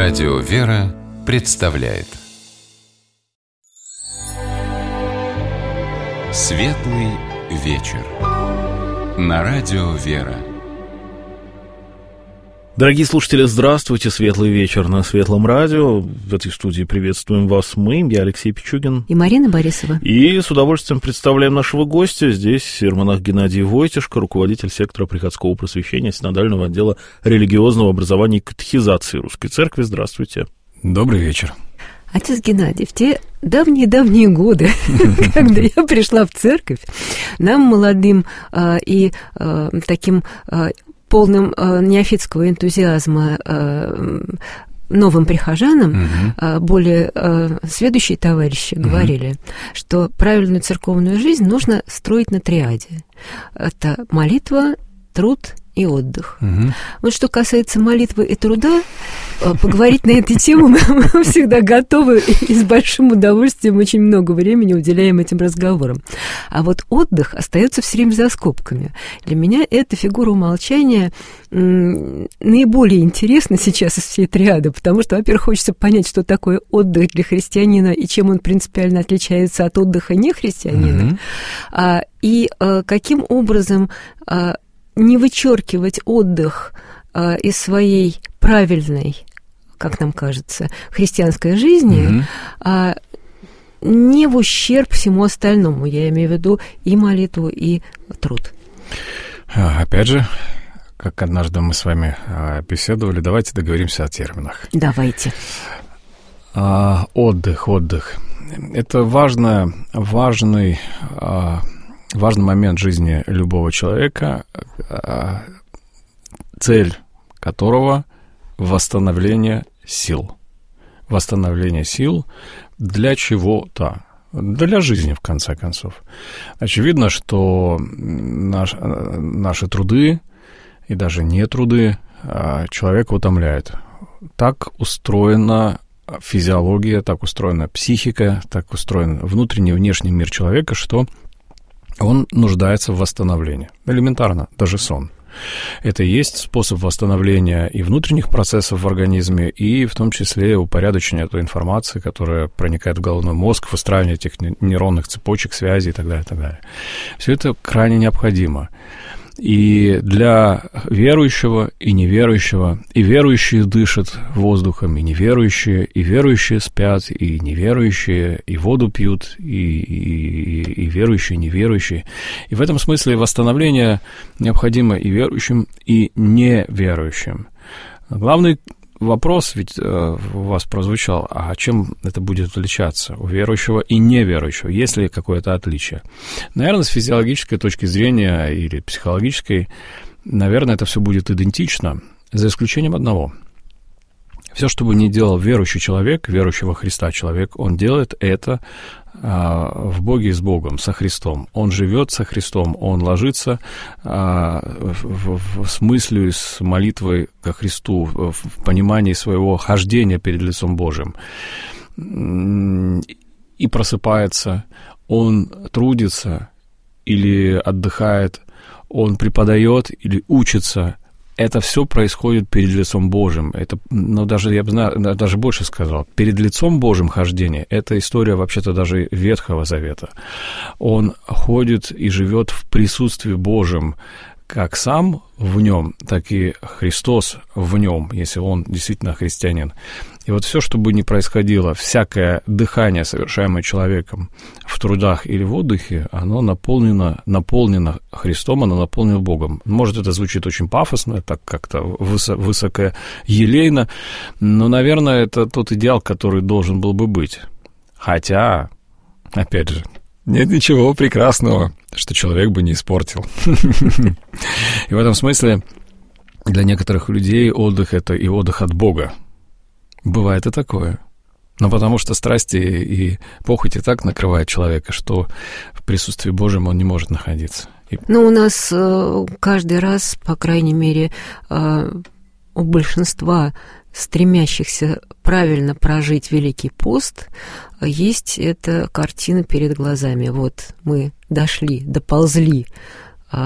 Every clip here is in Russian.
Радио «Вера» представляет Светлый вечер на Радио «Вера». Дорогие слушатели, здравствуйте, светлый вечер на Светлом радио. В этой студии приветствуем вас мы, я Алексей Пичугин. И Марина Борисова. И с удовольствием представляем нашего гостя. Здесь иеромонах Геннадий Войтишко, руководитель сектора приходского просвещения Синодального отдела религиозного образования и катехизации Русской Церкви. Здравствуйте. Добрый вечер. Отец Геннадий, в те давние-давние годы, когда я пришла в церковь, нам, молодым и таким полным неофитского энтузиазма новым прихожанам, более сведущие товарищи говорили, что правильную церковную жизнь нужно строить на триаде. Это молитва, труд и отдых. Вот что касается молитвы и труда, поговорить на эту тему мы всегда готовы и с большим удовольствием очень много времени уделяем этим разговорам. А вот отдых остается все время за скобками. Для меня эта фигура умолчания наиболее интересна сейчас из всей триады, потому что, во-первых, хочется понять, что такое отдых для христианина и чем он принципиально отличается от отдыха нехристианина, и каким образом не вычеркивать отдых из своей правильной, как нам кажется, христианской жизни, не в ущерб всему остальному. Я имею в виду и молитву, и труд. Опять же, как однажды мы с вами беседовали, давайте договоримся о терминах. Давайте. Отдых. Это важный момент жизни любого человека, цель которого — восстановление сил. Восстановление сил для чего-то, для жизни, в конце концов. Очевидно, что наши труды и даже нетруды человека утомляют. Так устроена физиология, так устроена психика, так устроен внутренний и внешний мир человека, что он нуждается в восстановлении. Элементарно, даже сон. Это и есть способ восстановления и внутренних процессов в организме, и в том числе упорядочения той информации, которая проникает в головной мозг, выстраивание этих нейронных цепочек, связей и так далее, и так далее. Все это крайне необходимо. И для верующего, и неверующего, и верующие дышат воздухом, и верующие спят, и неверующие, и воду пьют, и верующие, и неверующие. И в этом смысле восстановление необходимо и верующим, и неверующим. Главный вопрос ведь у вас прозвучал, а чем это будет отличаться у верующего и неверующего? Есть ли какое-то отличие? Наверное, с физиологической точки зрения или психологической, наверное, это все будет идентично, за исключением одного. Все, что бы ни делал верующий человек, верующий во Христа человек, он делает это в Боге и с Богом, со Христом. Он живет со Христом, он ложится с мыслью, с молитвой ко Христу, в понимании своего хождения перед лицом Божьим. И просыпается, он трудится или отдыхает, он преподает или учится. Это все происходит перед лицом Божьим. Это, даже, я бы даже больше сказал, перед лицом Божьим хождение — это история вообще-то даже Ветхого Завета. Он ходит и живет в присутствии Божьем, как сам в нем, так и Христос в нем, если он действительно христианин. И вот все, что бы ни происходило, всякое дыхание, совершаемое человеком в трудах или в отдыхе, оно наполнено Христом, оно наполнено Богом. Может, это звучит очень пафосно, так как-то высокоелейно, но, наверное, это тот идеал, который должен был бы быть. Хотя, опять же, нет ничего прекрасного, что человек бы не испортил. И в этом смысле для некоторых людей отдых — это и отдых от Бога. Бывает и такое. Но потому что страсти и похоти так накрывают человека, что в присутствии Божьем он не может находиться. У нас каждый раз, по крайней мере, у большинства стремящихся правильно прожить Великий пост, есть эта картина перед глазами. Вот мы дошли, доползли,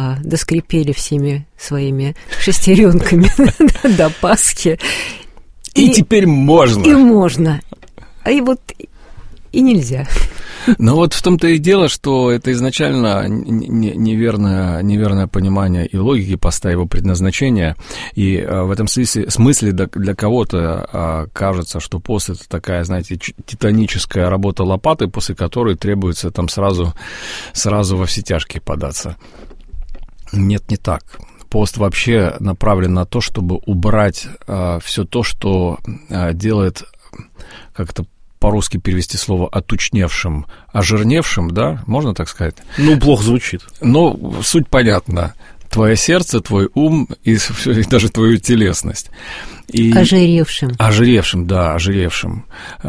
доскрипели всеми своими шестеренками до Пасхи. И теперь можно. И можно. И вот и нельзя. Но вот в том-то и дело, что это изначально неверное понимание и логики поста, его предназначения. И в этом смысле для кого-то кажется, что пост — это такая, знаете, титаническая работа лопатой, после которой требуется там сразу во все тяжкие податься. Нет, не так. Пост вообще направлен на то, чтобы убрать все то, что делает как-то по-русски перевести слово «отучневшим», «ожирневшим», да, можно так сказать? Ну, плохо звучит. Но суть понятна. Твое сердце, твой ум и даже твою телесность. Ожиревшим. Ожиревшим.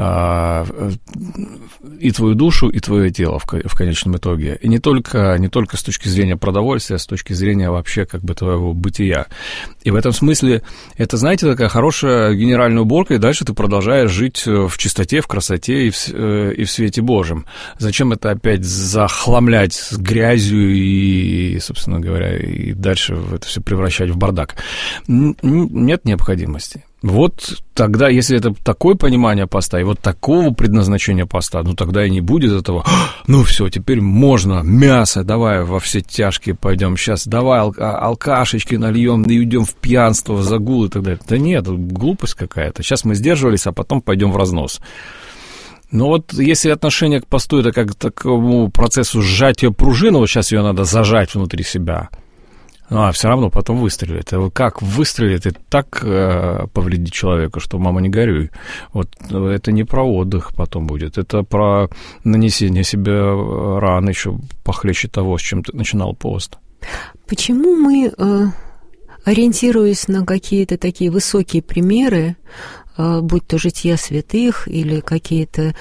И твою душу, и твое тело в конечном итоге. И не только с точки зрения продовольствия, а с точки зрения вообще как бы твоего бытия. И в этом смысле это, знаете, такая хорошая генеральная уборка, и дальше ты продолжаешь жить в чистоте, в красоте и в свете Божьем. Зачем это опять захламлять с грязью и, собственно говоря, и дальше это все превращать в бардак? Нет необходимости. Вот тогда, если это такое понимание поста и вот такого предназначения поста, ну тогда и не будет этого, ну все, теперь можно, мясо, давай во все тяжкие пойдем, сейчас давай алкашечки нальем, и уйдем в пьянство, в загул и так далее. Да нет, глупость какая-то. Сейчас мы сдерживались, а потом пойдем в разнос. Но вот если отношение к посту — это как к такому процессу сжатия пружины, вот сейчас ее надо зажать внутри себя, все равно потом выстрелит. Как выстрелит, и так повредит человека, что мама не горюй. Вот это не про отдых потом будет, это про нанесение себе ран еще похлеще того, с чем ты начинал пост. Почему мы, ориентируясь на какие-то такие высокие примеры, будь то жития святых или какие-то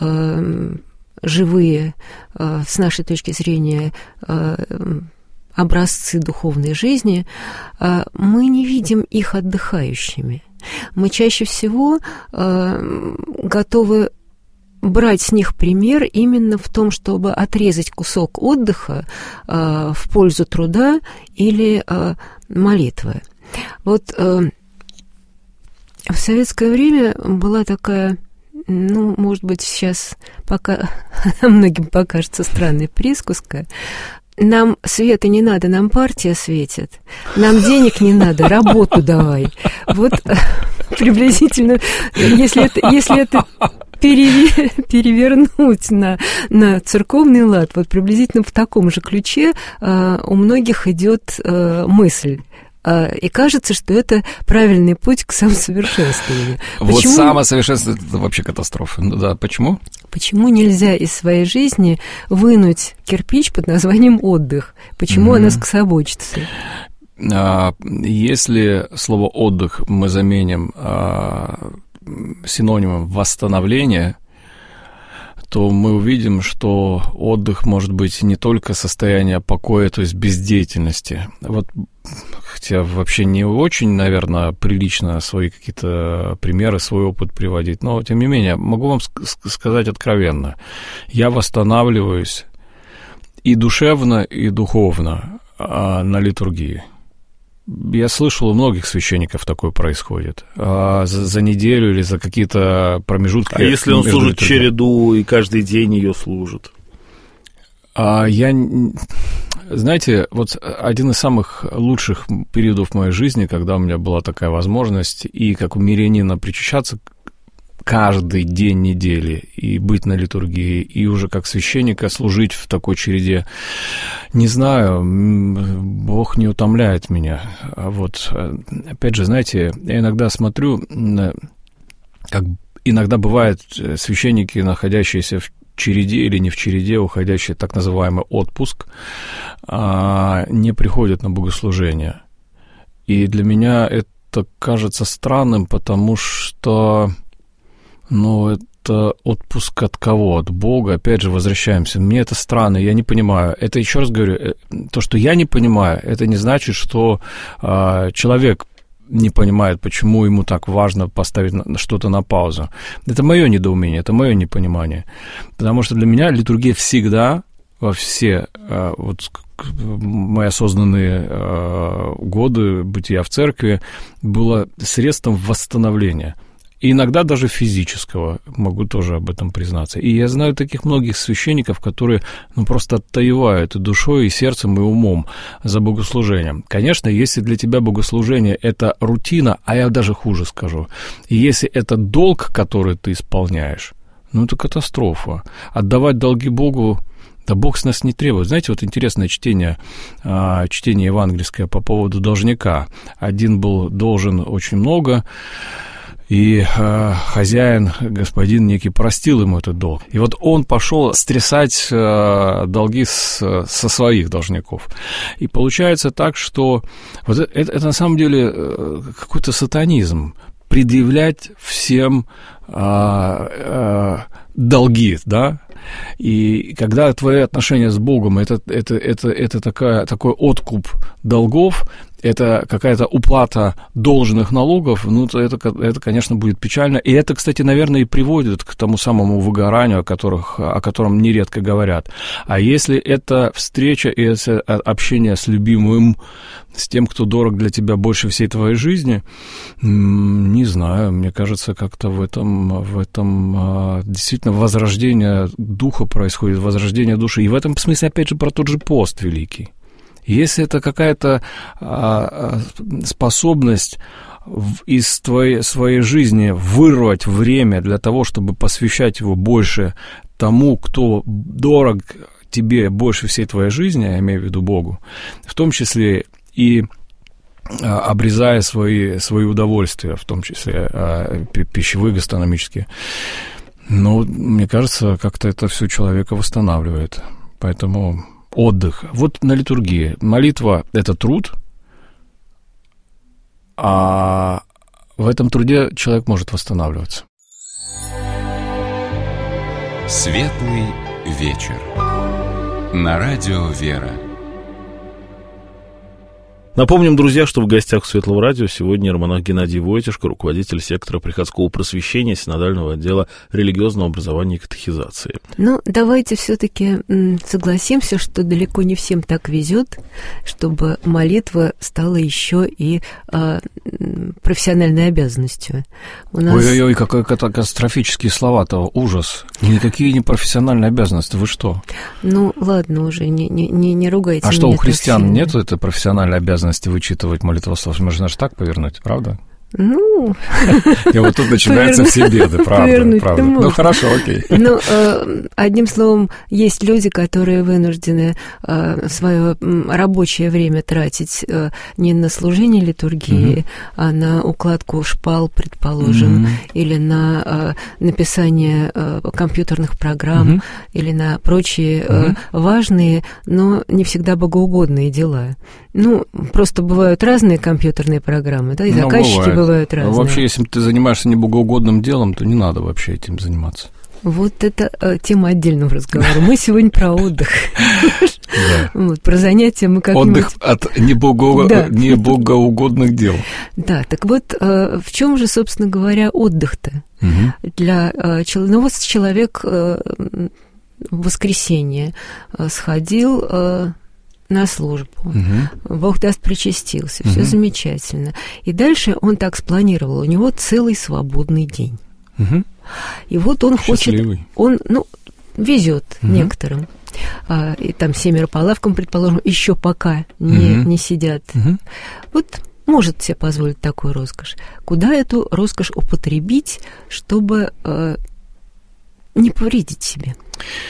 живые, с нашей точки зрения, образцы духовной жизни, мы не видим их отдыхающими. Мы чаще всего готовы брать с них пример именно в том, чтобы отрезать кусок отдыха в пользу труда или молитвы. Вот в советское время была такая, ну, может быть, сейчас пока многим покажется странной присказка: нам света не надо, нам партия светит. Нам денег не надо, работу давай. Вот приблизительно, если это перевернуть на церковный лад, вот приблизительно в таком же ключе у многих идет мысль. И кажется, что это правильный путь к самосовершенствованию. Вот самосовершенствование — это вообще катастрофа. Ну да, почему? Почему нельзя из своей жизни вынуть кирпич под названием отдых? Почему она скособочится? Если слово «отдых» мы заменим синонимом «восстановление», то мы увидим, что отдых может быть не только состояние покоя, то есть бездеятельности. Вот, хотя вообще не очень, наверное, прилично свои какие-то примеры, свой опыт приводить, но, тем не менее, могу вам сказать откровенно, я восстанавливаюсь и душевно, и духовно на литургии. Я слышал, у многих священников такое происходит. За неделю или за какие-то промежутки. А если он служит череду и каждый день ее служит? Знаете, вот один из самых лучших периодов в моей жизни, когда у меня была такая возможность и как у мирянина причащаться каждый день недели и быть на литургии, и уже как священника служить в такой череде, не знаю, Бог не утомляет меня. Вот, опять же, знаете, я иногда смотрю, как иногда бывают священники, находящиеся в череде или не в череде, уходящие в так называемый отпуск, не приходят на богослужение. И для меня это кажется странным, потому что это отпуск от кого? От Бога. Опять же, возвращаемся. Мне это странно, я не понимаю. Это, еще раз говорю, то, что я не понимаю, это не значит, что человек не понимает, почему ему так важно поставить что-то на паузу. Это мое недоумение, это мое непонимание. Потому что для меня литургия всегда, во все мои осознанные годы бытия в церкви, была средством восстановления. И иногда даже физического, могу тоже об этом признаться. И я знаю таких многих священников, которые просто оттаивают и душой, и сердцем, и умом за богослужением. Конечно, если для тебя богослужение – это рутина, а я даже хуже скажу, и если это долг, который ты исполняешь, это катастрофа. Отдавать долги Богу, да Бог с нас не требует. Знаете, вот интересное чтение евангельское по поводу должника. Один был должен очень много, и хозяин, господин некий, простил ему этот долг. И вот он пошел стрясать долги со своих должников. И получается так, что вот это на самом деле какой-то сатанизм. Предъявлять всем долги, да? И когда твои отношения с Богом это такой откуп долгов, это какая-то уплата должных налогов, то это, конечно, будет печально. И это, кстати, наверное, и приводит к тому самому выгоранию, о котором нередко говорят. А если это встреча и это общение с любимым, с тем, кто дорог для тебя больше всей твоей жизни, не знаю, мне кажется, как-то в этом действительно возрождение духа происходит, возрождение души. И в этом смысле, опять же, про тот же пост великий. Если это какая-то способность из своей жизни вырвать время для того, чтобы посвящать его больше тому, кто дорог тебе больше всей твоей жизни, я имею в виду Богу, в том числе и обрезая свои удовольствия, в том числе пищевые, гастрономические, мне кажется, как-то это все человека восстанавливает. Поэтому отдых. Вот на литургии. Молитва – это труд, а в этом труде человек может восстанавливаться. Светлый вечер. На радио «Вера». Напомним, друзья, что в гостях Светлого радио сегодня иеромонах Геннадий Войтишко, руководитель сектора приходского просвещения Синодального отдела религиозного образования и катехизации. Давайте все-таки согласимся, что далеко не всем так везет, чтобы молитва стала еще и профессиональной обязанностью. Ой-ой-ой, какие катастрофические слова-то, ужас. Никакие не профессиональные обязанности, вы что? Ладно уже, не ругайте. А что, у христиан нет этой профессиональной обязанности вычитывать молитвослов? Можно же так повернуть, правда? И вот тут начинаются все беды, правда. Хорошо, окей. Одним словом, есть люди, которые вынуждены свое рабочее время тратить не на служение литургии, а на укладку шпал, предположим, или на написание компьютерных программ, или на прочие важные, но не всегда богоугодные дела. Просто бывают разные компьютерные программы, да, и заказчики бывают разные. Вообще, если ты занимаешься небогоугодным делом, то не надо вообще этим заниматься. Вот это тема отдельного разговора. Мы сегодня про отдых. Про занятия мы как-нибудь... Отдых от небогоугодных дел. Да, так вот, в чем же, собственно говоря, отдых-то? Для человек в воскресенье сходил на службу. Бог даст, причастился, все замечательно. И дальше он так спланировал, у него целый свободный день. И вот он счастливый. Он везет некоторым. И там 7 по лавкам, предположим, еще пока не сидят. Вот может себе позволить такую роскошь. Куда эту роскошь употребить, чтобы не повредить себе?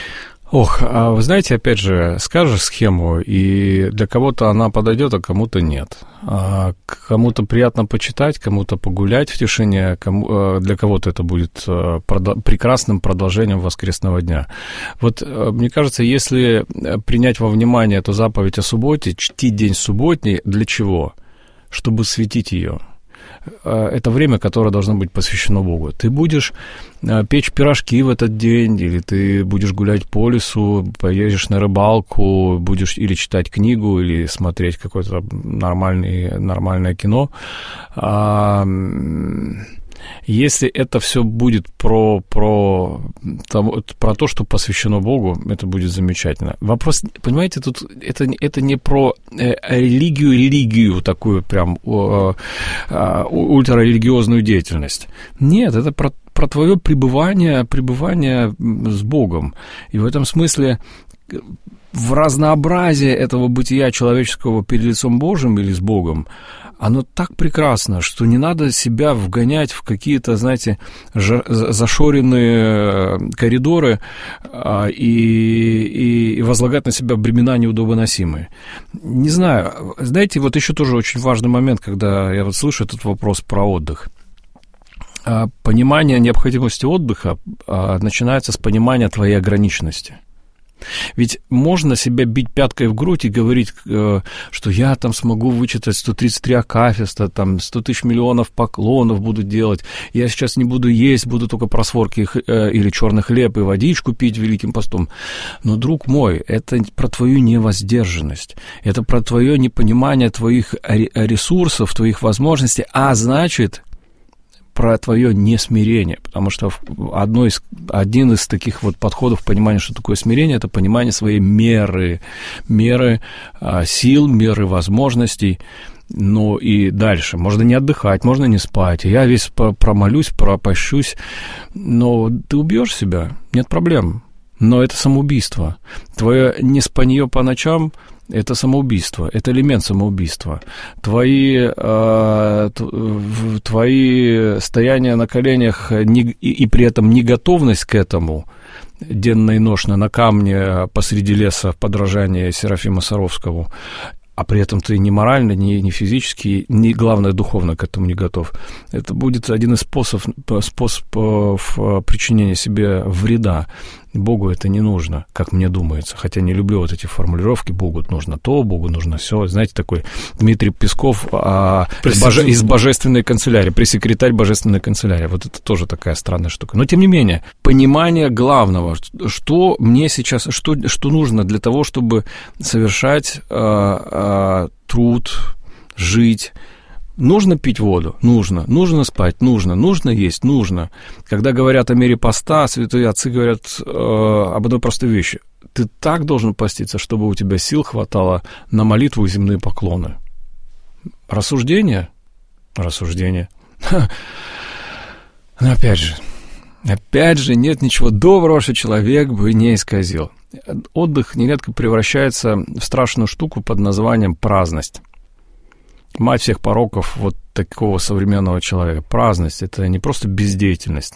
А вы знаете, опять же, скажешь схему, и для кого-то она подойдет, а кому-то нет. Кому-то приятно почитать, кому-то погулять в тишине, для кого-то это будет прекрасным продолжением воскресного дня. Вот мне кажется, если принять во внимание эту заповедь о субботе, чтить день субботний, для чего? Чтобы светить ее. Это время, которое должно быть посвящено Богу. Ты будешь печь пирожки в этот день, или ты будешь гулять по лесу, поедешь на рыбалку, будешь или читать книгу, или смотреть какое-то нормальное кино. Если это все будет про то, что посвящено Богу, это будет замечательно. Вопрос, понимаете, тут это не про религию такую прям ультрарелигиозную деятельность. Нет, это про твое пребывание с Богом. И в этом смысле в разнообразии этого бытия человеческого перед лицом Божьим или с Богом, оно так прекрасно, что не надо себя вгонять в какие-то, знаете, зашоренные коридоры и возлагать на себя бремена неудобоносимые. Не знаю, знаете, вот еще тоже очень важный момент, когда я вот слышу этот вопрос про отдых. Понимание необходимости отдыха начинается с понимания твоей ограниченности. Ведь можно себя бить пяткой в грудь и говорить, что я там смогу вычитать 133 акафиста, там 100 тысяч миллионов поклонов буду делать, я сейчас не буду есть, буду только просворки или черный хлеб и водичку пить Великим постом. Но, друг мой, это про твою невоздержанность, это про твое непонимание твоих ресурсов, твоих возможностей, а значит, про твое несмирение, потому что один из таких вот подходов понимания, что такое смирение, это понимание своей меры сил, меры возможностей. Ну и дальше. Можно не отдыхать, можно не спать. Я весь промолюсь, пропощусь, но ты убьешь себя, нет проблем. Но это самоубийство. Твое неспанье по ночам — это самоубийство, это элемент самоубийства. Твои стояния на коленях и при этом неготовность к этому, денно и ношно на камне посреди леса в подражание Серафиму Саровскому, а при этом ты ни морально, ни физически, ни, главное, духовно к этому не готов. Это будет один из способов причинения себе вреда. Богу это не нужно, как мне думается. Хотя не люблю вот эти формулировки. Богу нужно то, Богу нужно все. Знаете, такой Дмитрий Песков из Божественной канцелярии, пресс-секретарь Божественной канцелярии. Вот это тоже такая странная штука. Но, тем не менее, понимание главного, что мне сейчас, что нужно для того, чтобы совершать труд, жить. Нужно пить воду? Нужно. Нужно спать? Нужно. Нужно есть? Нужно. Когда говорят о мере поста, святые отцы говорят об одной простой вещи. Ты так должен поститься, чтобы у тебя сил хватало на молитву и земные поклоны. Рассуждение? Рассуждение. Но опять же, нет ничего доброго, что человек бы не исказил. Отдых нередко превращается в страшную штуку под названием праздность. Мать всех пороков вот такого современного человека. Праздность — это не просто бездеятельность,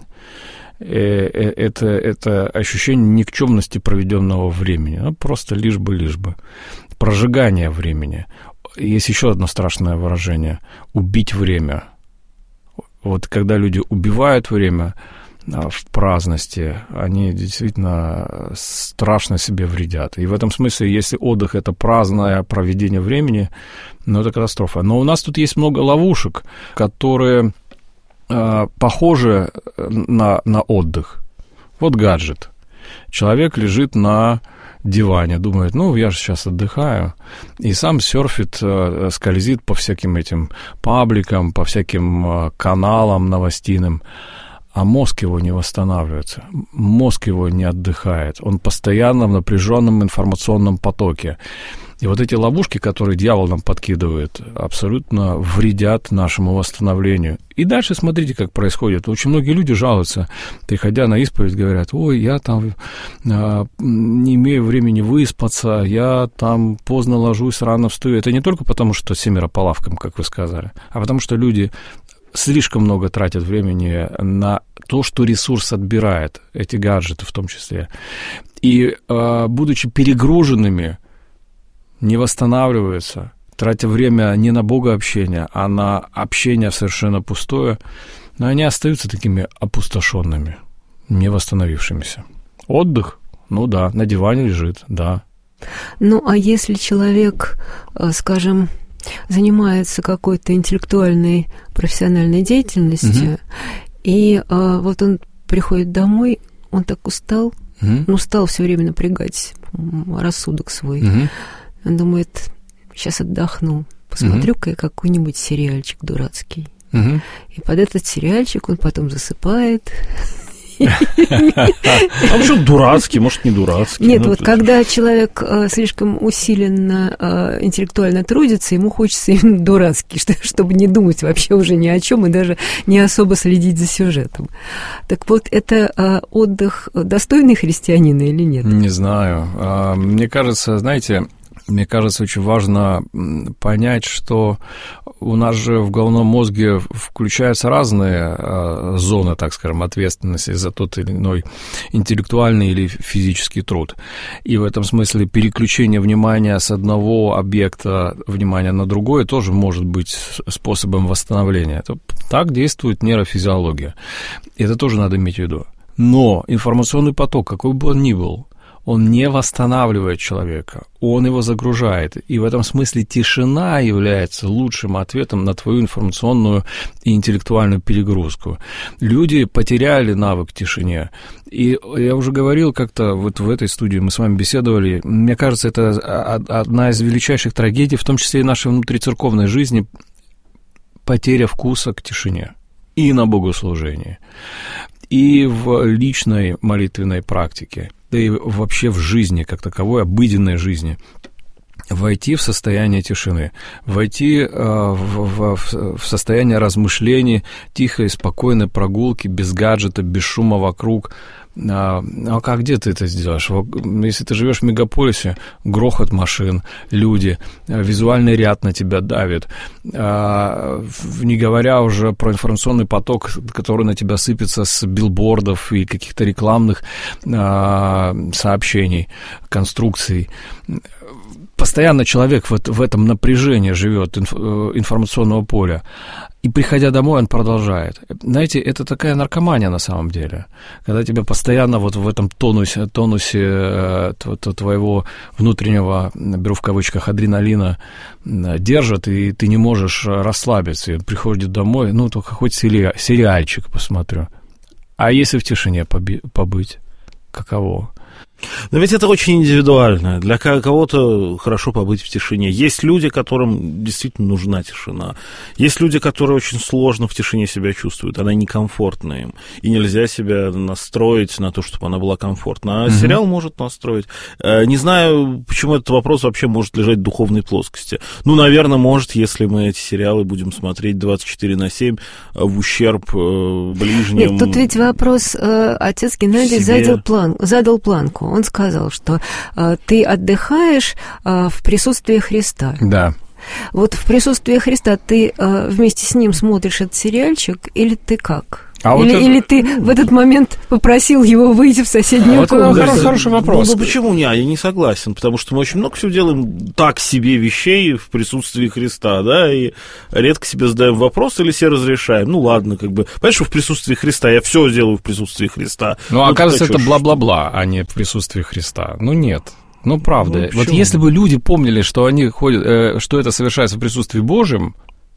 это ощущение никчемности проведенного времени, просто лишь бы. Прожигание времени. Есть еще одно страшное выражение — убить время. Вот когда люди убивают время в праздности, они действительно страшно себе вредят. И в этом смысле, если отдых — это праздное проведение времени, это катастрофа. Но у нас тут есть много ловушек, которые похожи на отдых. Вот гаджет. Человек лежит на диване, думает, я же сейчас отдыхаю, и сам серфит, скользит по всяким этим пабликам, по всяким каналам новостиным, а мозг его не восстанавливается, мозг его не отдыхает, он постоянно в напряженном информационном потоке. И вот эти ловушки, которые дьявол нам подкидывает, абсолютно вредят нашему восстановлению. И дальше смотрите, как происходит. Очень многие люди жалуются, приходя на исповедь, говорят, я там не имею времени выспаться, я там поздно ложусь, рано встаю. Это не только потому, что 7 по лавкам, как вы сказали, а потому что люди слишком много тратят времени на то, что ресурс отбирает, эти гаджеты в том числе. И, будучи перегруженными, не восстанавливаются, тратя время не на богообщение, а на общение совершенно пустое, но они остаются такими опустошенными, не восстановившимися. Отдых? Да, на диване лежит, да. А если человек, скажем, занимается какой-то интеллектуальной, профессиональной деятельностью, и вот он приходит домой, он так устал, стал все время напрягать рассудок свой. Он думает, сейчас отдохну, посмотрю-ка я какой-нибудь сериальчик дурацкий. И под этот сериальчик он потом засыпает. А почему дурацкий, может, не дурацкий? Нет, вот когда человек слишком усиленно интеллектуально трудится, ему хочется именно дурацкий, чтобы не думать вообще уже ни о чем и даже не особо следить за сюжетом. Так вот, это отдых достойный христианина или нет? Не знаю. Мне кажется, знаете... Мне кажется, очень важно понять, что у нас же в головном мозге включаются разные зоны, так скажем, ответственности за тот или иной интеллектуальный или физический труд. И в этом смысле переключение внимания с одного объекта внимания на другой тоже может быть способом восстановления. Так действует нейрофизиология. И это тоже надо иметь в виду. Но информационный поток, какой бы он ни был, он не восстанавливает человека, он его загружает. И в этом смысле тишина является лучшим ответом на твою информационную и интеллектуальную перегрузку. Люди потеряли навык к тишине. И я уже говорил как-то, вот в этой студии мы с вами беседовали, мне кажется, это одна из величайших трагедий, в том числе и нашей внутрицерковной жизни, потеря вкуса к тишине и на богослужении, и в личной молитвенной практике, да и вообще в жизни, как таковой, обыденной жизни, войти в состояние тишины, войти в состояние размышлений, тихой, спокойной прогулки, без гаджета, без шума вокруг. А где ты это сделаешь? Если ты живешь в мегаполисе, грохот машин, люди, визуальный ряд на тебя давит, не говоря уже про информационный поток, который на тебя сыпется с билбордов и каких-то рекламных сообщений, конструкций. Постоянно человек в этом напряжении живет информационного поля. И, приходя домой, он продолжает. Знаете, это такая наркомания на самом деле. Когда тебя постоянно вот в этом тонусе твоего внутреннего, беру в кавычках, адреналина держат, и ты не можешь расслабиться. И приходит домой, только хоть сериальчик посмотрю. А если в тишине побыть? Каково? Но ведь это очень индивидуально. Для кого-то хорошо побыть в тишине. Есть люди, которым действительно нужна тишина. Есть люди, которые очень сложно в тишине себя чувствуют. Она некомфортна им. И нельзя себя настроить на то, чтобы она была комфортна. А сериал может настроить. Не знаю, почему этот вопрос вообще может лежать в духовной плоскости. Наверное, может, если мы эти сериалы будем смотреть 24/7 в ущерб ближним. Нет, тут ведь вопрос, отец Геннадий задал планку. Он сказал, что ты отдыхаешь в присутствии Христа. Да. Вот в присутствии Христа ты вместе с ним смотришь этот сериальчик, или ты как? Или ты в этот момент попросил его выйти в соседнюю комнату? Это хороший вопрос. Почему не? Я не согласен, потому что мы очень много всего делаем так себе вещей в присутствии Христа, да, и редко себе задаем вопрос или себе разрешаем. Ладно, понимаешь, что в присутствии Христа я все делаю в присутствии Христа. Оказывается, это бла-бла-бла, а не в присутствии Христа. Нет. Правда. Вот если бы люди помнили, что они ходят, что это совершается в присутствии Божьем,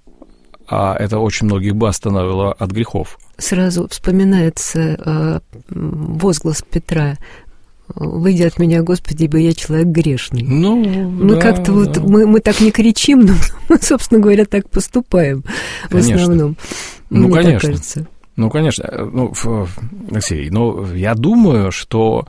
а это очень многих бы остановило от грехов. Сразу вспоминается возглас Петра: «Выйди от меня, Господи, ибо я человек грешный». Мы как-то мы так не кричим, но мы, собственно говоря, так поступаем в основном. Мне конечно. Так кажется. Конечно. Алексей, я думаю, что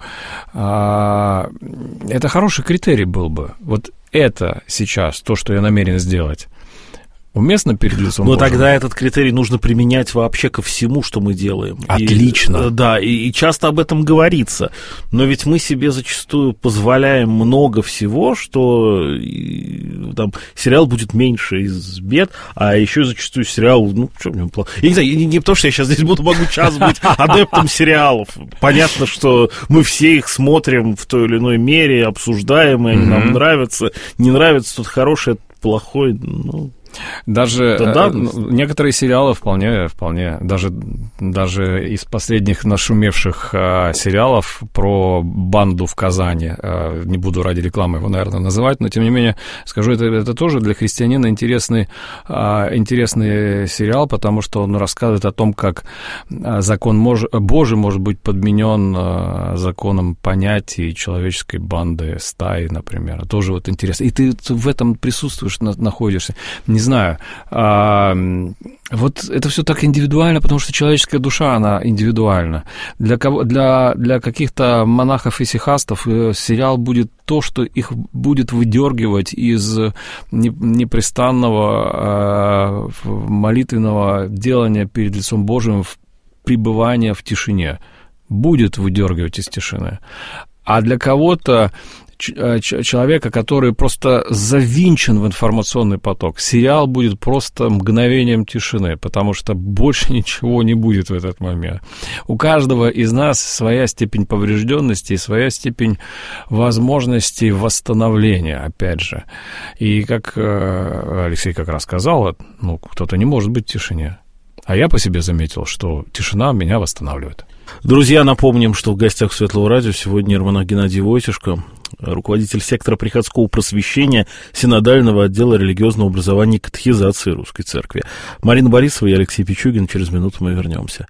это хороший критерий был бы. Вот это сейчас то, что я намерен сделать, уместно перед лицом Божьим? Тогда этот критерий нужно применять вообще ко всему, что мы делаем. Отлично. И часто об этом говорится. Но ведь мы себе зачастую позволяем много всего, что там сериал будет меньше из бед, а еще зачастую сериал, что в нем плохо. Я не знаю, не потому что я сейчас здесь могу час быть адептом сериалов. Понятно, что мы все их смотрим в той или иной мере, обсуждаем, и они нам нравятся. Не нравится, тут хороший, это плохой, Даже некоторые сериалы вполне, даже из последних нашумевших сериалов про банду в Казани, не буду ради рекламы его, наверное, называть, но, тем не менее, скажу, это тоже для христианина интересный сериал, потому что он рассказывает о том, как закон Божий может быть подменен законом понятий человеческой банды, стаи, например. Тоже интересно. И ты в этом присутствуешь, находишься. Не знаю, вот это все так индивидуально, потому что человеческая душа, она индивидуальна. Для каких-то монахов и сихастов сериал будет то, что их будет выдергивать из непрестанного молитвенного делания перед лицом Божьим, пребывания в тишине. Будет выдергивать из тишины. А для кого-то, человека, который просто завинчен в информационный поток, сериал будет просто мгновением тишины, потому что больше ничего не будет в этот момент. У каждого из нас своя степень поврежденности и своя степень возможности восстановления, опять же. И как Алексей как раз сказал, кто-то не может быть в тишине. А я по себе заметил, что тишина меня восстанавливает. Друзья, напомним, что в гостях Светлого радио сегодня иеромонах Геннадий Войтишко, руководитель сектора приходского просвещения Синодального отдела религиозного образования и катехизации Русской Церкви. Марина Борисова и Алексей Пичугин. Через минуту мы вернемся.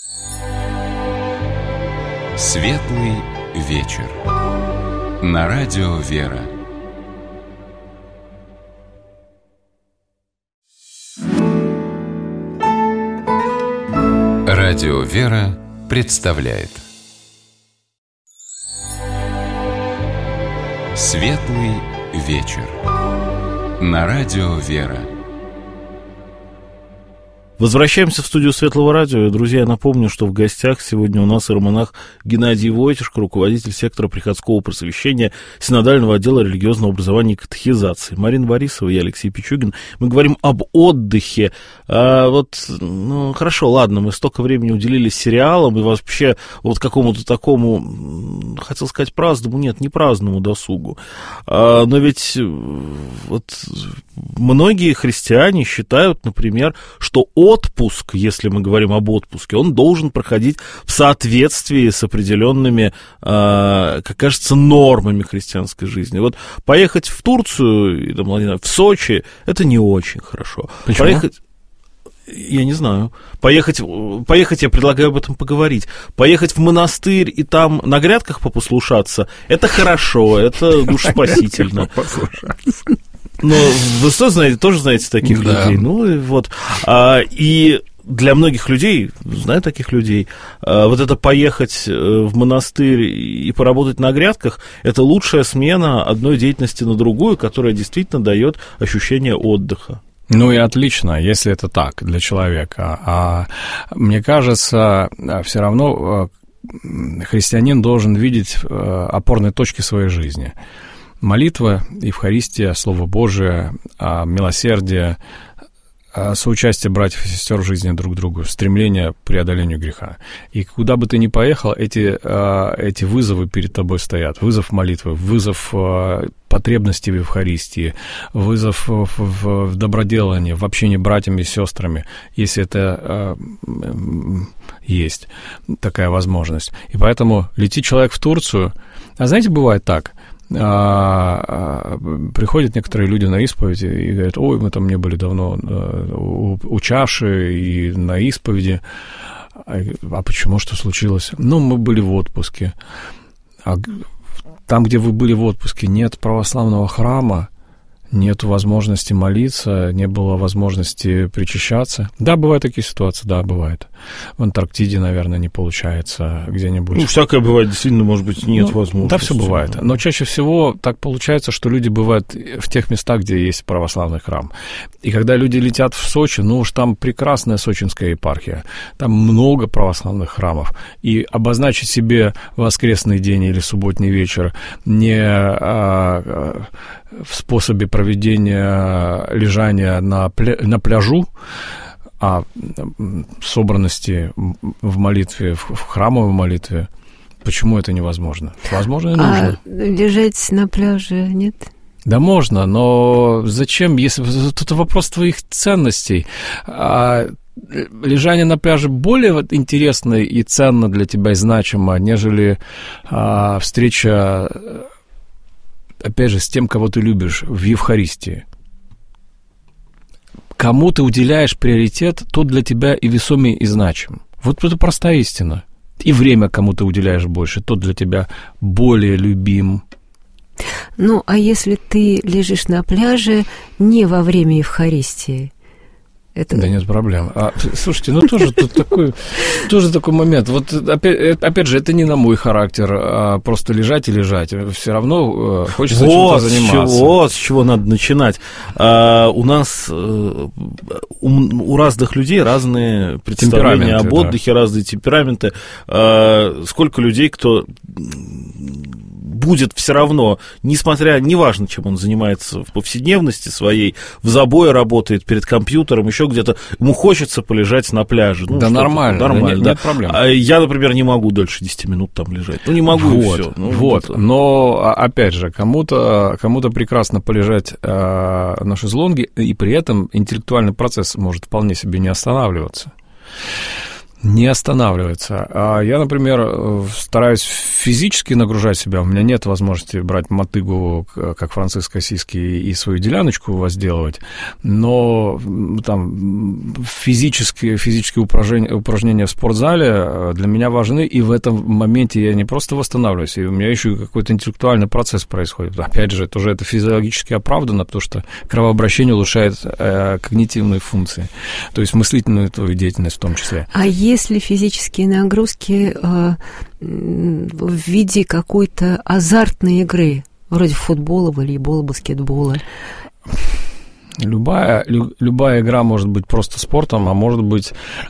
Светлый вечер. На радио «Вера». Радио «Вера» представляет Светлый вечер. На радио «Вера». Возвращаемся в студию Светлого радио. Друзья, я напомню, что в гостях сегодня у нас иеромонах Геннадий Войтишко, руководитель сектора приходского просвещения Синодального отдела религиозного образования и катехизации. Марина Борисова и Алексей Пичугин. Мы говорим об отдыхе. Хорошо, ладно, мы столько времени уделили сериалам и вообще вот какому-то такому, хотел сказать, праздному, нет, не праздному досугу. Но ведь вот многие христиане считают, например, что отпуск, если мы говорим об отпуске, он должен проходить в соответствии с определенными, как кажется, нормами христианской жизни. Вот поехать в Турцию, в Сочи, это не очень хорошо. Почему? Я не знаю. Поехать, я предлагаю об этом поговорить. Поехать в монастырь и там на грядках попослушаться, это хорошо, это душеспасительно. Но вы тоже знаете таких людей. И для многих людей, знаю таких людей, вот это поехать в монастырь и поработать на грядках, это лучшая смена одной деятельности на другую, которая действительно дает ощущение отдыха. Ну и отлично, если это так для человека. А мне кажется, все равно христианин должен видеть опорные точки своей жизни. Молитва, Евхаристия, Слово Божие, милосердие, соучастие братьев и сестер в жизни друг к другу, стремление к преодолению греха. И куда бы ты ни поехал, эти вызовы перед тобой стоят. Вызов молитвы, вызов потребности в Евхаристии, вызов в доброделании, в общении с братьями и сестрами, если это есть такая возможность. И поэтому летит человек в Турцию. А знаете, бывает так. Приходят некоторые люди на исповедь и говорят: ой, мы там не были давно у чаши и на исповеди. А почему, что случилось? Мы были в отпуске. А там, где вы были в отпуске, нет православного храма, нет возможности молиться, не было возможности причащаться. Да, бывают такие ситуации, да, бывает. В Антарктиде, наверное, не получается где-нибудь. Всякое бывает, действительно, может быть, нет возможности. Да, все бывает. Но чаще всего так получается, что люди бывают в тех местах, где есть православный храм. И когда люди летят в Сочи, уж там прекрасная сочинская епархия, там много православных храмов. И обозначить себе воскресный день или субботний вечер не в способе проведения лежания на пляжу, а собранности в молитве, в храмовой молитве, почему это невозможно? Возможно, и нужно. Лежать на пляже нет? Да можно, но зачем, если тут вопрос твоих ценностей? Лежание на пляже более интересно и ценно для тебя и значимо, нежели встреча, опять же, с тем, кого ты любишь, в Евхаристии. Кому ты уделяешь приоритет, тот для тебя и весомый, и значим. Вот это простая истина. И время кому ты уделяешь больше, тот для тебя более любим. Ну, а если ты лежишь на пляже не во время Евхаристии? Это... Да нет проблем. Слушайте, тоже тут такой момент. Вот опять же, это не на мой характер, а просто лежать и лежать. Все равно хочется чем-то заниматься. Вот с чего надо начинать. У нас у разных людей разные представления об отдыхе, разные темпераменты. Сколько людей, кто будет все равно, неважно, чем он занимается в повседневности своей, в забое работает, перед компьютером, еще где-то, ему хочется полежать на пляже. Да нормально, нет проблем. Я, например, не могу дольше 10 минут там лежать. Не могу, и все. Но, опять же, кому-то прекрасно полежать на шезлонге, и при этом интеллектуальный процесс может вполне себе не останавливаться. Не останавливается. Я, например, стараюсь физически нагружать себя. У меня нет возможности брать мотыгу, как Франциск Ассизский, и свою деляночку возделывать, но там физические упражнения в спортзале для меня важны, и в этом моменте я не просто восстанавливаюсь, и у меня еще какой-то интеллектуальный процесс происходит. Опять же, это физиологически оправдано, потому что кровообращение улучшает когнитивные функции, то есть мыслительную твою деятельность в том числе. А если физические нагрузки в виде какой-то азартной игры, вроде футбола, волейбола, баскетбола? Любая игра может быть просто спортом, а может быть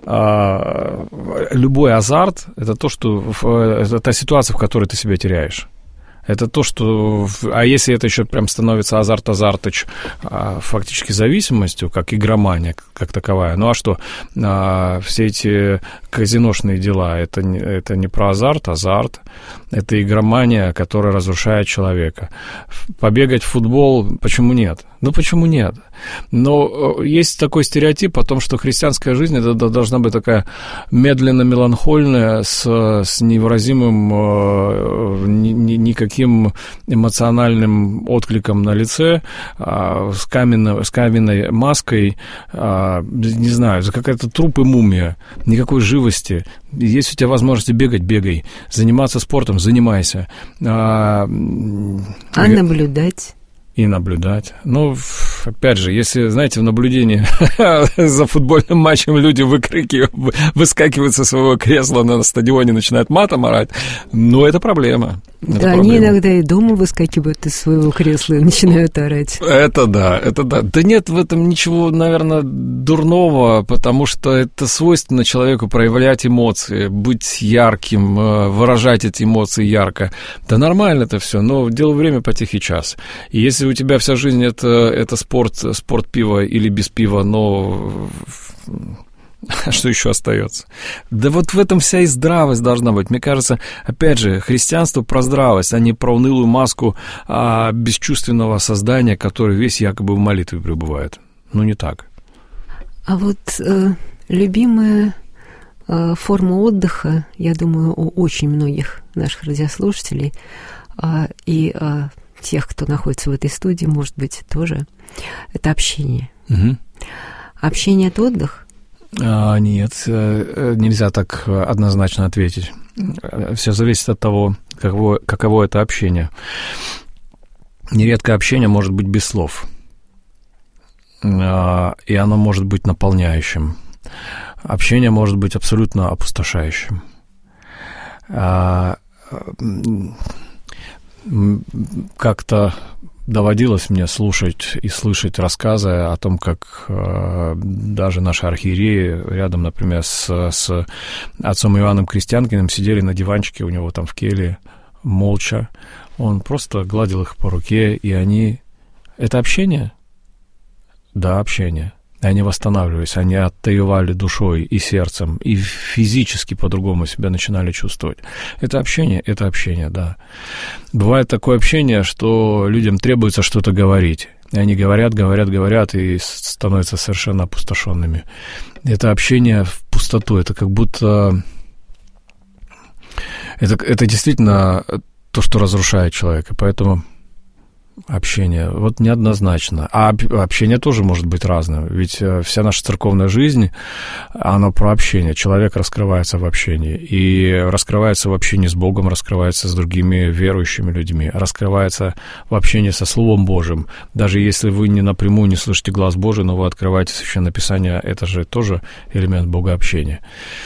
любой азарт – это это та ситуация, в которой ты себя теряешь. Это то, что... А если это еще прям становится азартыч фактически зависимостью, как игромания как таковая, ну а что? Все эти казиношные дела, это не про азарт, это игромания, которая разрушает человека. Побегать в футбол, почему нет? Ну, почему нет? Но есть такой стереотип о том, что христианская жизнь это должна быть такая медленно-меланхольная, с невыразимым никаким эмоциональным откликом на лице, с каменной маской, не знаю, какая-то труп и мумия, никакой живости. Если у тебя возможность бегать, бегай. Заниматься спортом, занимайся. А наблюдать? И наблюдать. Ну, опять же, если, знаете, в наблюдении за футбольным матчем люди выскакивают со своего кресла на стадионе, начинают матом орать, ну, это проблема. Да, они иногда и дома выскакивают из своего кресла и начинают орать. Это да. Да нет в этом ничего, наверное, дурного, потому что это свойственно человеку проявлять эмоции, быть ярким, выражать эти эмоции ярко. Да нормально это все, но дело время по тихий час. И если у тебя вся жизнь это спорт пива или без пива, но... Что еще остается? Да вот в этом вся и здравость должна быть. Мне кажется, опять же, христианство про здравость, а не про унылую маску бесчувственного создания, которое весь якобы в молитве пребывает. Ну, не так. А вот любимая форма отдыха, я думаю, у очень многих наших радиослушателей и тех, кто находится в этой студии, может быть, тоже, это общение. Угу. Общение – это отдых? Нет, нельзя так однозначно ответить. Все зависит от того, каково это общение. Нередко общение может быть без слов, и оно может быть наполняющим. Общение может быть абсолютно опустошающим. Как-то доводилось мне слушать и слышать рассказы о том, как даже наши архиереи рядом, например, с отцом Иоанном Крестьянкиным сидели на диванчике у него там в келье, молча. Он просто гладил их по руке, и они... Это общение? Да, общение. Они восстанавливались, они оттаивали душой и сердцем, и физически по-другому себя начинали чувствовать. Это общение, да. Бывает такое общение, что людям требуется что-то говорить. И они говорят, и становятся совершенно опустошенными. Это общение в пустоту, это как будто... Это действительно то, что разрушает человека, поэтому... Общение. Вот неоднозначно. А общение тоже может быть разным. Ведь вся наша церковная жизнь, она про общение. Человек раскрывается в общении. И раскрывается в общении с Богом, раскрывается с другими верующими людьми, раскрывается в общении со Словом Божьим. Даже если вы не напрямую не слышите глаз Божий, но вы открываете Священное Писание, это же тоже элемент богообщения.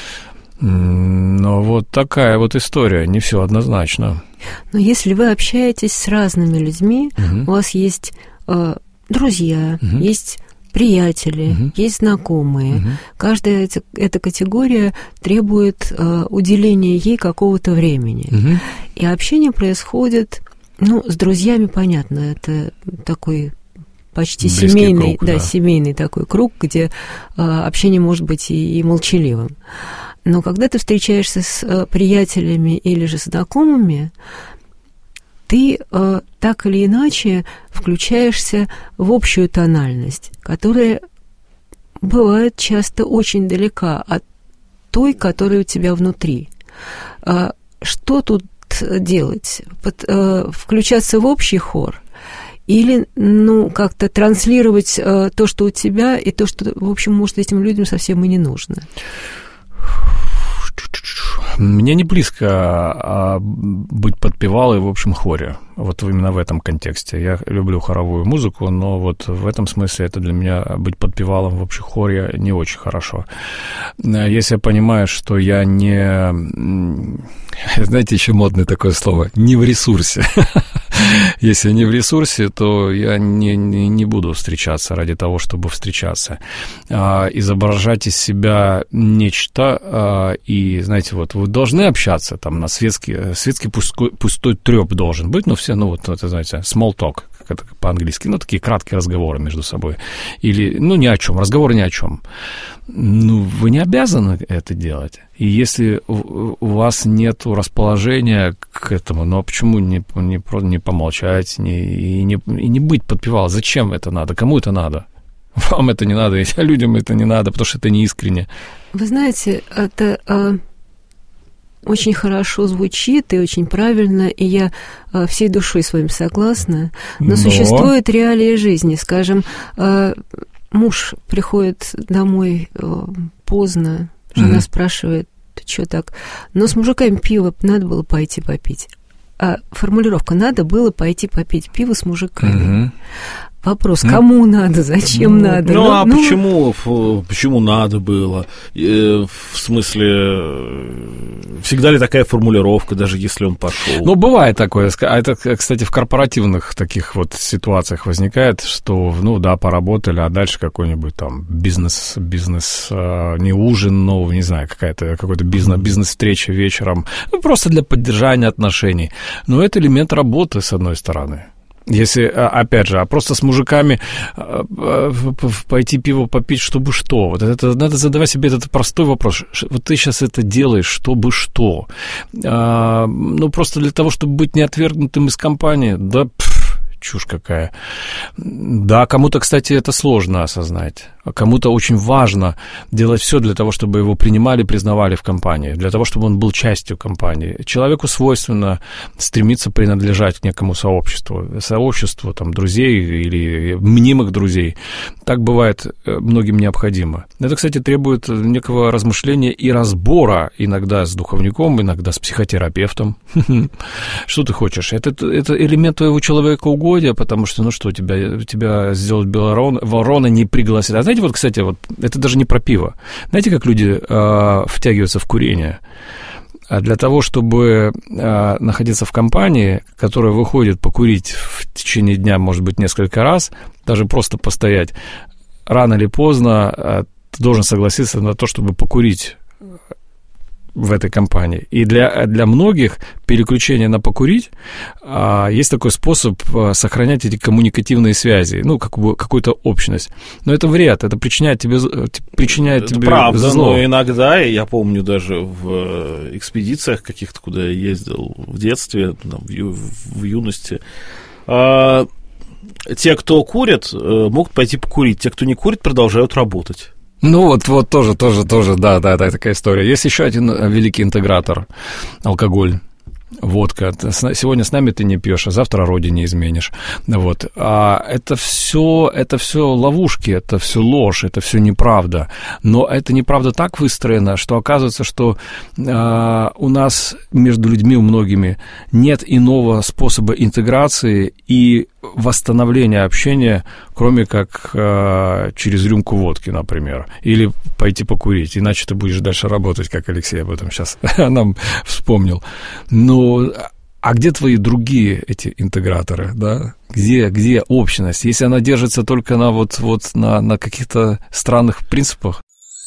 Но вот такая вот история, не все однозначно. Но если вы общаетесь с разными людьми, у вас есть друзья, есть приятели, есть знакомые, каждая эта категория требует уделения ей какого-то времени. И общение происходит, с друзьями, понятно, это такой почти семейный, круг, да, семейный такой круг, где общение может быть и молчаливым. Но когда ты встречаешься с приятелями или же знакомыми, ты так или иначе включаешься в общую тональность, которая бывает часто очень далека от той, которая у тебя внутри. Что тут делать? Включаться в общий хор? Или, как-то транслировать то, что у тебя, и то, что, в общем, может, этим людям совсем и не нужно? Мне не близко быть подпевалой в общем хоре. Вот именно в этом контексте. Я люблю хоровую музыку, но вот в этом смысле это для меня быть подпевалом в общем хоре не очень хорошо. Если я понимаю, что я не... Знаете, еще модное такое слово. Не в ресурсе. Если я не в ресурсе, то я не буду встречаться ради того, чтобы встречаться. Изображать из себя нечто, и, знаете, вот вы должны общаться, там, на светский пустой трёп должен быть, но все, это, знаете, small talk, как это по-английски, такие краткие разговоры между собой. Или, ни о чем, разговоры ни о чем. Вы не обязаны это делать. И если у вас нет расположения к этому, почему не помолчать и не быть подпевалой? Зачем это надо? Кому это надо? Вам это не надо, и людям это не надо, потому что это не искренне. Вы знаете, это очень хорошо звучит и очень правильно, и я всей душой с вами согласна, но существуют реалии жизни. Скажем, муж приходит домой поздно, жена спрашивает, ты что так? Но с мужиками пиво надо было пойти попить. А формулировка «надо было пойти попить пиво с мужиками». Вопрос, кому надо, зачем надо? Почему надо было? В смысле, всегда ли такая формулировка, даже если он пошел? Бывает такое. Это, кстати, в корпоративных таких вот ситуациях возникает, что, поработали, а дальше какой-нибудь там бизнес, не ужин, не знаю, какой-то бизнес-встреча вечером, просто для поддержания отношений. Но это элемент работы, с одной стороны. Если, опять же, просто с мужиками пойти пиво попить, чтобы что? Вот это надо задавать себе этот простой вопрос. Вот ты сейчас это делаешь, чтобы что? Просто для того, чтобы быть неотвергнутым из компании? Да, чушь какая. Да, кому-то, кстати, это сложно осознать. Кому-то очень важно делать все для того, чтобы его принимали, признавали в компании, для того, чтобы он был частью компании. Человеку свойственно стремиться принадлежать к некому сообществу там, друзей или мнимых друзей. Так бывает многим необходимо. Это, кстати, требует некого размышления и разбора, иногда с духовником, иногда с психотерапевтом. Что ты хочешь? Это элемент твоего человекоугодия, потому что, тебя сделать ворона не пригласит. А знаете, кстати, это даже не про пиво. Знаете, как люди втягиваются в курение? Для того, чтобы находиться в компании, которая выходит покурить в течение дня, может быть, несколько раз, даже просто постоять, рано или поздно ты должен согласиться на то, чтобы покурить в этой компании. И для многих переключение на покурить есть такой способ сохранять эти коммуникативные связи, какую-то общность. Но это вред, это причиняет тебе правда, зло. Но иногда, я помню даже в экспедициях каких-то, куда я ездил в детстве, в юности, те, кто курят, могут пойти покурить, те, кто не курит, продолжают работать. Тоже, да, такая история. Есть еще один великий интегратор — алкоголь. водка. Сегодня с нами ты не пьешь, а завтра родине изменишь. Вот. А это все ловушки, это все ложь, это все неправда. Но это неправда так выстроена, что оказывается, что у нас между людьми, у многими, нет иного способа интеграции и восстановления общения, кроме как через рюмку водки, например, или пойти покурить, иначе ты будешь дальше работать, как Алексей об этом сейчас нам вспомнил. Ну, а где твои другие эти интеграторы, да? Где общность? Если она держится только на на каких-то странных принципах.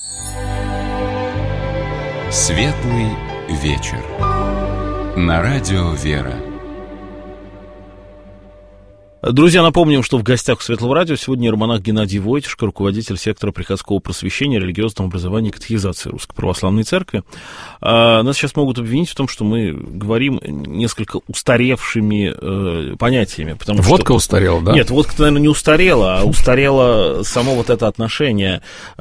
Светлый вечер. На радио «Вера». Друзья, напомним, что в гостях у Светлого радио сегодня иеромонах Геннадий Войтишко, руководитель сектора приходского просвещения, религиозного образования и катехизации Русской Православной Церкви. Нас сейчас могут обвинить в том, что мы говорим несколько устаревшими понятиями. Водка устарела, да? Нет, водка, наверное, не устарела, а устарело само вот это отношение,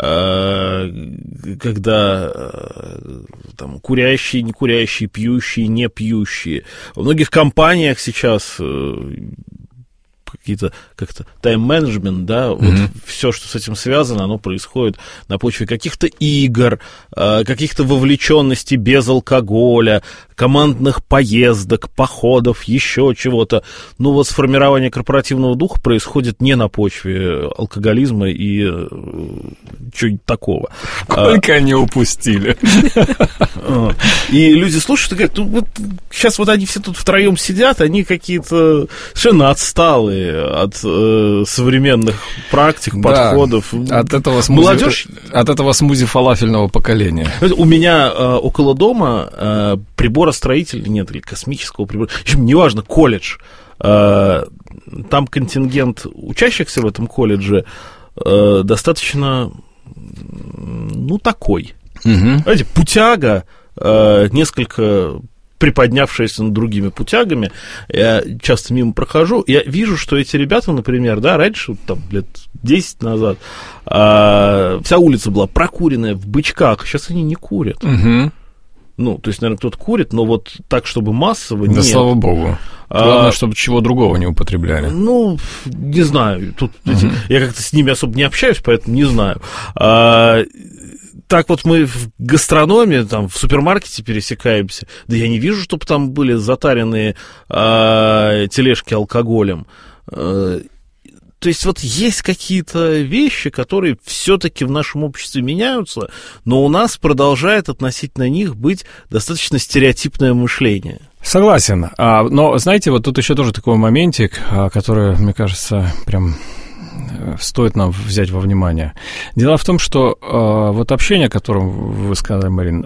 когда там курящие, не курящие, пьющие, не пьющие. В многих компаниях сейчас какие-то как-то тайм-менеджмент, да, вот все, что с этим связано, оно происходит на почве каких-то игр, каких-то вовлеченностей без алкоголя, командных поездок, походов, еще чего-то. Ну вот сформирование корпоративного духа происходит не на почве алкоголизма и чего-нибудь такого. Сколько они упустили. И люди слушают и говорят, ну вот сейчас вот они все тут втроем сидят, они какие-то совершенно отсталые от современных практик, подходов. От этого молодежь... От этого смузи-фалафельного поколения. У меня около дома приборостроитель, нет, или космического прибора, в общем, неважно, колледж. Там контингент учащихся в этом колледже достаточно, ну, такой. Знаете, путяга, несколько приподнявшаяся над другими путягами, я часто мимо прохожу, я вижу, что эти ребята, например, да, раньше, там, лет 10 назад, вся улица была прокуренная в бычках, сейчас они не курят. Ну, то есть, наверное, кто-то курит, но вот так, чтобы массово, да, нет. слава богу. Главное, чтобы чего другого не употребляли. Ну, не знаю, тут я как-то с ними особо не общаюсь, поэтому не знаю. Так вот мы в гастрономе, там, в супермаркете пересекаемся, да я не вижу, чтобы там были затаренные тележки алкоголем. То есть вот есть какие-то вещи, которые все-таки в нашем обществе меняются, но у нас продолжает относительно них быть достаточно стереотипное мышление. Согласен. Но, знаете, вот тут еще тоже такой моментик, который, мне кажется, прям стоит нам взять во внимание. Дело в том, что вот общение, о котором вы сказали, Марин,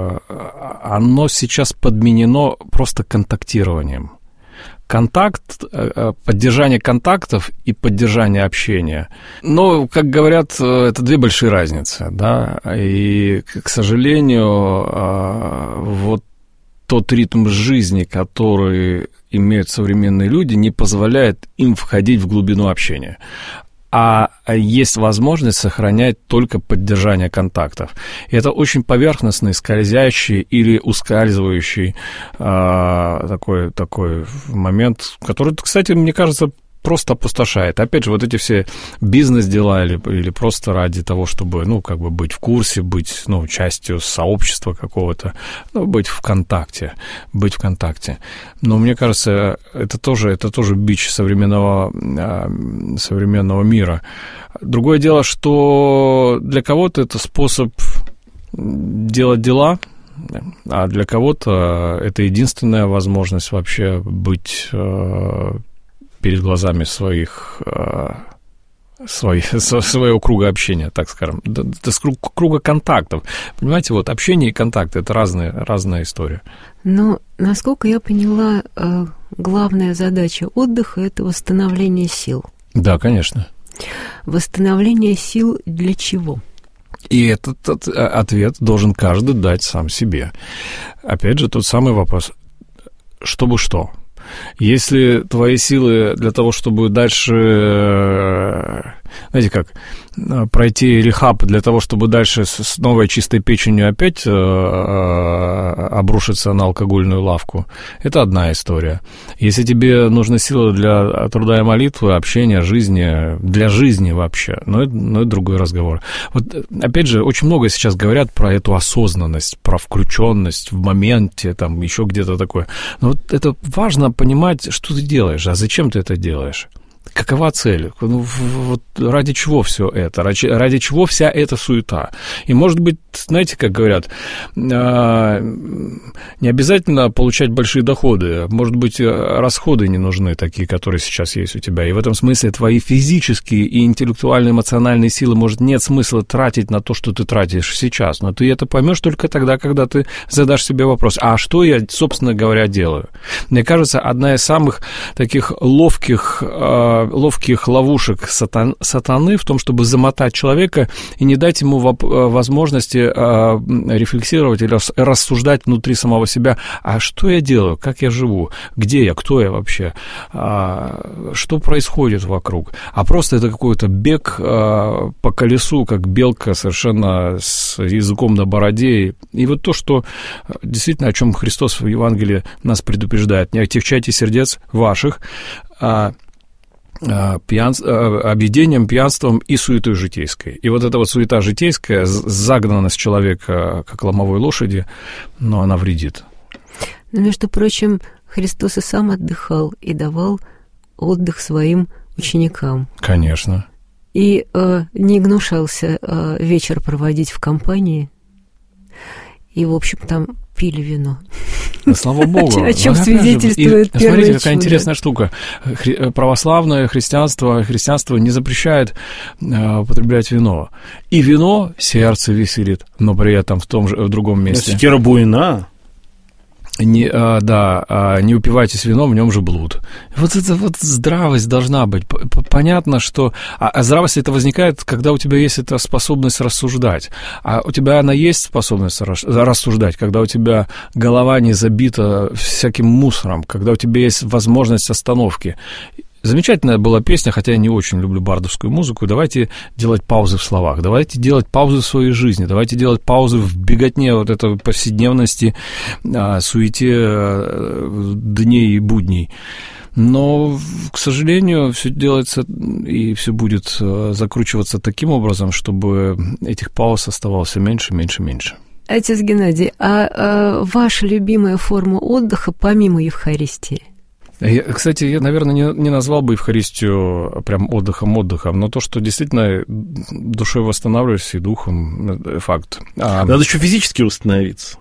оно сейчас подменено просто контактированием. Контакт, поддержание контактов и поддержание общения. Но, как говорят, это две большие разницы, да, и, к сожалению, вот тот ритм жизни, который имеют современные люди, не позволяет им входить в глубину общения. А есть возможность сохранять только поддержание контактов. И это очень поверхностный, скользящий или ускальзывающий такой момент, который, кстати, мне кажется, просто опустошает. Опять же, вот эти все бизнес-дела или просто ради того, чтобы, ну, как бы быть в курсе, быть, ну, частью сообщества какого-то, ну, быть в контакте. Но мне кажется, это тоже бич современного мира. Другое дело, что для кого-то это способ делать дела, а для кого-то это единственная возможность вообще быть перед глазами своего круга общения, так скажем, круга контактов. Понимаете, вот общение и контакты – это разная история. Но, насколько я поняла, главная задача отдыха – это восстановление сил. Да, конечно. Восстановление сил для чего? И этот ответ должен каждый дать сам себе. Опять же, тот самый вопрос – чтобы что? Если твои силы для того, чтобы дальше знаете как, пройти рехаб для того, чтобы дальше с новой чистой печенью опять обрушиться на алкогольную лавку, это одна история. Если тебе нужны силы для труда и молитвы, общения, жизни, для жизни вообще, но это другой разговор. Вот, опять же, очень много сейчас говорят про эту осознанность, про включенность в моменте, там, еще где-то такое. Но вот это важно понимать, что ты делаешь, а зачем ты это делаешь. Какова цель? Ну, вот ради чего все это? Ради чего вся эта суета? И, может быть, знаете, как говорят, не обязательно получать большие доходы. Может быть, расходы не нужны, такие, которые сейчас есть у тебя. И в этом смысле твои физические и интеллектуальные, эмоциональные силы, может, нет смысла тратить на то, что ты тратишь сейчас. Но ты это поймешь только тогда, когда ты задашь себе вопрос, а что я, собственно говоря, делаю? Мне кажется, одна из самых таких ловких ловушек сатаны в том, чтобы замотать человека и не дать ему возможности рефлексировать или рассуждать внутри самого себя, а что я делаю, как я живу, где я, кто я вообще, что происходит вокруг. А просто это какой-то бег по колесу, как белка совершенно с языком на бороде. И вот то, что действительно, о чем Христос в Евангелии нас предупреждает: не отягчайте сердец ваших объедением, пьянством и суетой житейской. И вот эта вот суета житейская, загнанность человека, как ломовой лошади, но она вредит. Но, между прочим, Христос и сам отдыхал и давал отдых своим ученикам. Конечно. И не гнушался вечер проводить в компании. И, в общем, там пили вино. Да, слава Богу. О чем свидетельствует первое смотрите, чудо. какая интересная штука. Православное христианство не запрещает употреблять вино. И вино сердце веселит, но при этом в другом месте. Секера буйна. Не упивайтесь вином, в нем же блуд. Вот эта вот здравость должна быть. Понятно, что... А здравость это возникает, когда у тебя есть эта способность рассуждать. А у тебя она есть способность рассуждать, когда у тебя голова не забита всяким мусором, когда у тебя есть возможность остановки. Замечательная была песня, хотя я не очень люблю бардовскую музыку. Давайте делать паузы в словах, давайте делать паузы в своей жизни, давайте делать паузы в беготне вот этой повседневности, суете дней и будней. Но, к сожалению, все делается и все будет закручиваться таким образом, чтобы этих пауз оставалось все меньше, меньше, меньше. Отец Геннадий, а ваша любимая форма отдыха помимо Евхаристии? Кстати, я, наверное, не назвал бы Евхаристию прям отдыхом, но то, что действительно душой восстанавливаешься и духом, факт. Надо еще физически восстановиться.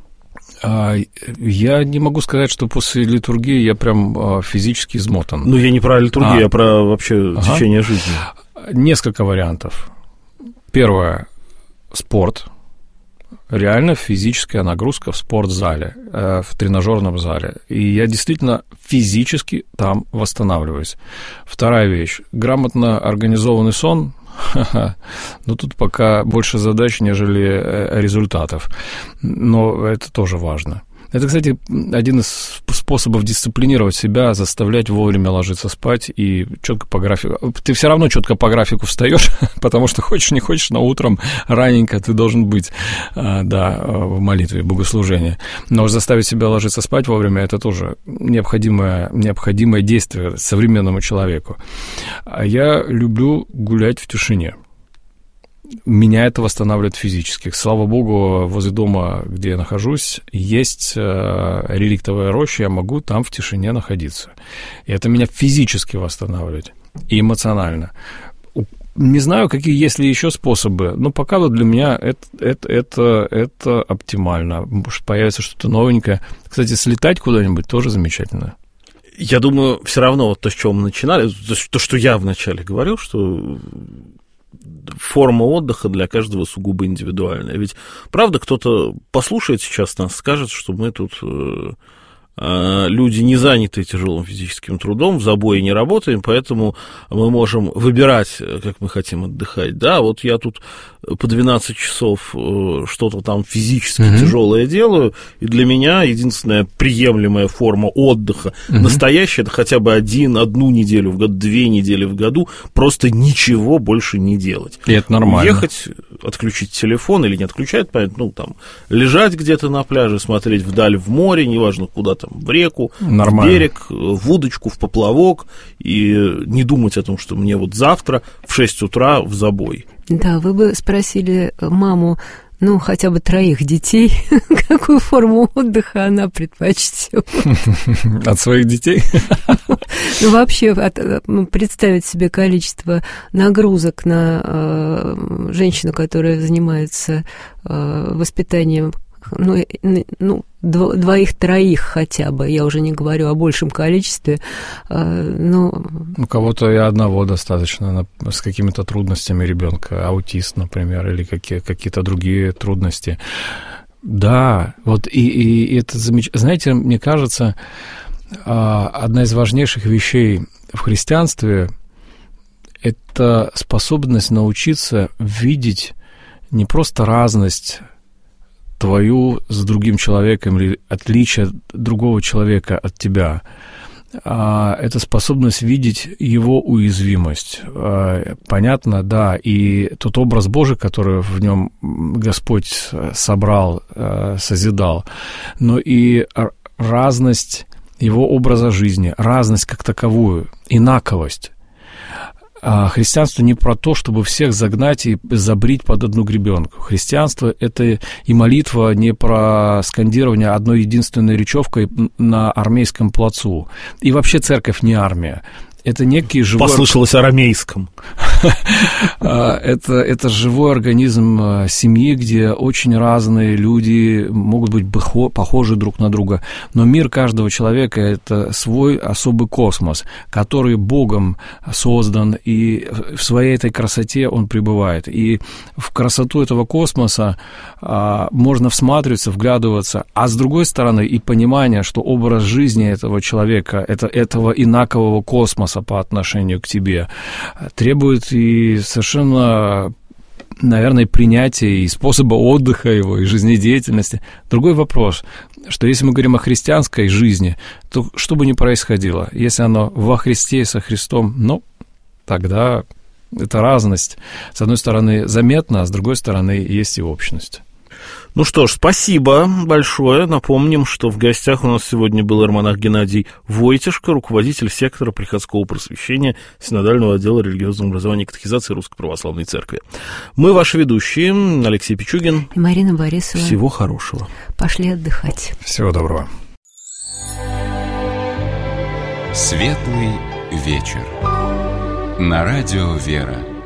Я не могу сказать, что после литургии я прям физически измотан. Ну, я не про литургию, я про вообще течение жизни. Несколько вариантов. Первое – спорт. Реально физическая нагрузка в спортзале, в тренажерном зале. И я действительно физически там восстанавливаюсь. Вторая вещь. Грамотно организованный сон. Но тут пока больше задач, нежели результатов. Но это тоже важно. Это, кстати, один из способов дисциплинировать себя, заставлять вовремя ложиться спать и четко по графику. Ты все равно четко по графику встаешь, потому что хочешь, не хочешь, но утром раненько ты должен быть, в молитве, в богослужении. Но заставить себя ложиться спать вовремя – это тоже необходимое действие современному человеку. А я люблю гулять в тишине. Меня это восстанавливает физически. Слава Богу, возле дома, где я нахожусь, есть реликтовая роща, я могу там в тишине находиться. И это меня физически восстанавливает и эмоционально. Не знаю, какие есть ли еще способы, но пока вот для меня это оптимально. Может, появится что-то новенькое. Кстати, слетать куда-нибудь тоже замечательно. Я думаю, все равно вот то, с чего мы начинали, то, что я вначале говорил, что форма отдыха для каждого сугубо индивидуальная. Ведь, правда, кто-то послушает сейчас нас, скажет, что мы тут люди не заняты тяжелым физическим трудом, в забое не работаем, поэтому мы можем выбирать, как мы хотим отдыхать. Да, вот я тут по 12 часов что-то там физически тяжелое делаю, и для меня единственная приемлемая форма отдыха настоящая — это хотя бы одну неделю в году, 2 недели в году просто ничего больше не делать. И это нормально. Ехать, отключить телефон или не отключать, ну, там, лежать где-то на пляже, смотреть вдаль в море, неважно куда там, в реку, нормально. В берег, в удочку, в поплавок, и не думать о том, что мне вот завтра в 6 утра в забой. Да, вы бы спросили маму, ну, хотя бы 3 детей, какую форму отдыха она предпочтет. От своих детей? Ну, вообще, представить себе количество нагрузок на женщину, которая занимается воспитанием, ну, 2-3 хотя бы, я уже не говорю о большем количестве, но... У кого-то и одного достаточно с какими-то трудностями ребенка, аутист, например, или какие-то другие трудности. Да, вот и это замечательно. Знаете, мне кажется, одна из важнейших вещей в христианстве — это способность научиться видеть не просто разность твою с другим человеком или отличие другого человека от тебя, это способность видеть его уязвимость. Понятно, да, и тот образ Божий, который в нем Господь собрал, созидал, но и разность его образа жизни, разность как таковую, инаковость. Христианство не про то, чтобы всех загнать и забрить под одну гребенку. Христианство — это и молитва не про скандирование одной единственной речевкой на армейском плацу. И вообще церковь не армия. Это некий живой... Послышалось арамейском. Это живой организм семьи, где очень разные люди могут быть похожи друг на друга. Но мир каждого человека — это свой особый космос, который Богом создан, и в своей этой красоте он пребывает. И в красоту этого космоса можно всматриваться, вглядываться, а с другой стороны и понимание, что образ жизни этого человека, этого инакового космоса по отношению к тебе, требует и совершенно, наверное, принятия и способа отдыха его, и жизнедеятельности. Другой вопрос, что если мы говорим о христианской жизни, то что бы ни происходило, если оно во Христе и со Христом, ну, тогда эта разность, с одной стороны, заметна, а с другой стороны, есть и общность. Ну что ж, спасибо большое. Напомним, что в гостях у нас сегодня был иеромонах Геннадий Войтишко, руководитель сектора приходского просвещения Синодального отдела религиозного образования и катехизации Русской Православной Церкви. Мы ваши ведущие, Алексей Пичугин и Марина Борисова. Всего хорошего. Пошли отдыхать. Всего доброго. Светлый вечер. На радио «Вера».